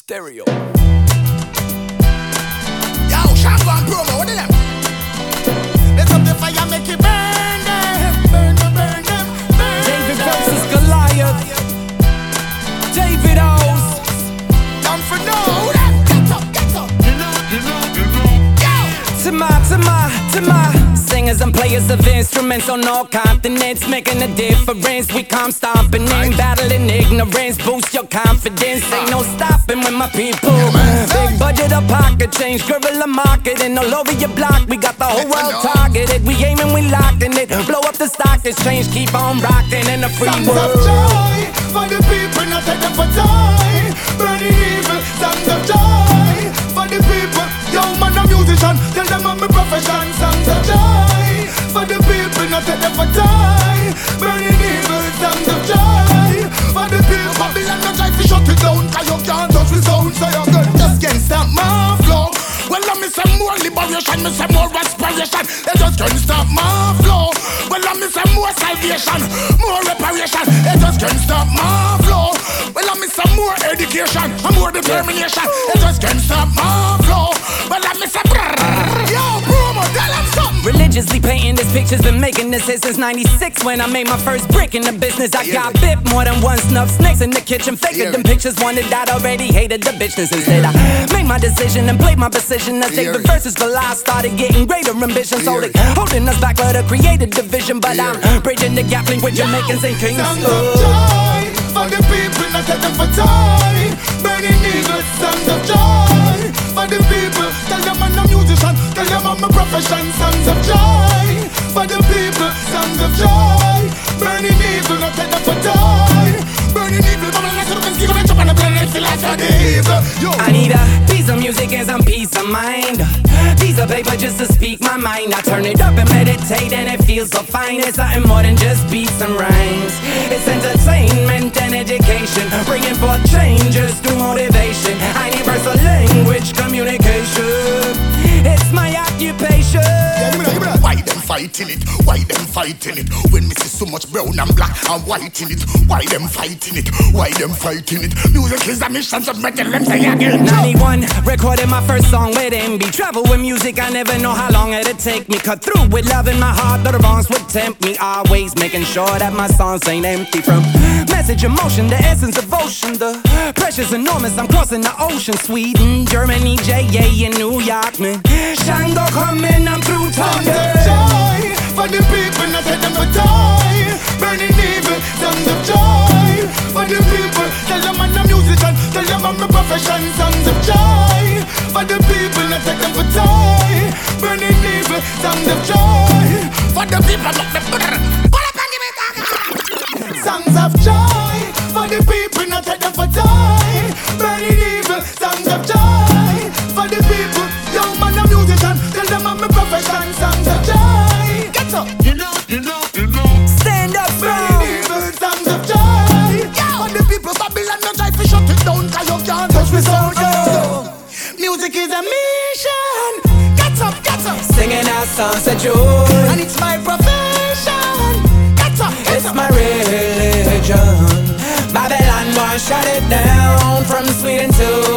Stereo. Yo, shotgun promo, what is them? Let's up the fire, make it burn them, burn them, burn them, burn them. David versus Goliath. David O's. Down for no, get up, get up. To my singers and players of instruments on all continents, making a difference. We come stomping in, battling ignorance, boost your confidence. Ain't no stopping with my people. Big budget of pocket change, guerrilla marketing all over your block. We got the whole world targeted. We aiming, we locking it. Blow up the stock exchange, keep on rocking in the free Songs world. of joy for the people, not take them for joy. Burning evil, songs of joy for the people. Yo, man, a musician, tell them I'm a profession. Songs of joy for the people, not take them for joy. Burning evil, songs of joy for the people. Babylon, not try to shut it down, cause you can't touch the sound. So you just can't stop my flow. Well, I miss some more liberation, miss some more aspiration. They just can't stop my flow. Well, I miss some more salvation, more reparation. They just can't stop my flow. Well, I miss some more education, and more determination. They just can't stop my flow. Well, I miss a yo, promo, tell them something. Religiously painting this picture's been making this hit since 96 when I made my first brick in the business. I got bit more than one snuff, snakes in the kitchen. Faker them pictures, wanted that already, hated the bitchness. Instead I made my decision and played my position. As David versus Goliath started getting greater ambitions. Holding us back with a created division. But I'm bridging the gap link with Jamaicans and Kings. Songs of joy for the people, not take them for joy. Burning evil, songs of joy for the people. Tell them I'm a musician, tell them I'm a profession. Songs of joy for the people, songs of joy. Burning evil, not take them for joy. Burning evil, but let's look and see what on the planet feel like the evil. I need a piece of music and some peace of mind. Piece of paper just to speak my mind. I turn it up and meditate and it feels so fine. It's something more than just beats and rhymes. It's entertainment and education, bringing forth changes through motivation. I need universal language communication. It's my occupation. Give me that. Why them fighting it? Why them fighting it? When me see so much brown and black and white in it, why them fighting it? Why them fighting it? Music is a mission, so better them say again. 91, recorded my first song with MB. Travel with music, I never know how long it'd take me. Cut through with love in my heart, though the wrongs would tempt me. Always making sure that my songs ain't empty. From message, emotion, the essence of ocean. The pressure's enormous, I'm crossing the ocean. Sweden, Germany, JA in New York, man. Shango coming, I'm through talking. Joy for the people, not let them die. Burning evil, songs of joy for the people. Tell them I'm a musician, tell them I'm a profession. Songs of joy for the people, not let them die. Burning evil, songs of joy for the people. Songs of joy for the people, not let them die. Burning evil, songs of joy for the people. Young man, a musician, tell them I'm a profession. Songs of joy. Get up. You know. Stand up, bro. Burning evil, songs of joy. For the people, Babylon, not try to shut it down, cause you can't touch me sound. Music is a mission. Get up. Singing our songs of joy, And it's my profession. Get up. it's my religion. Babylon won't shut it down from Sweden to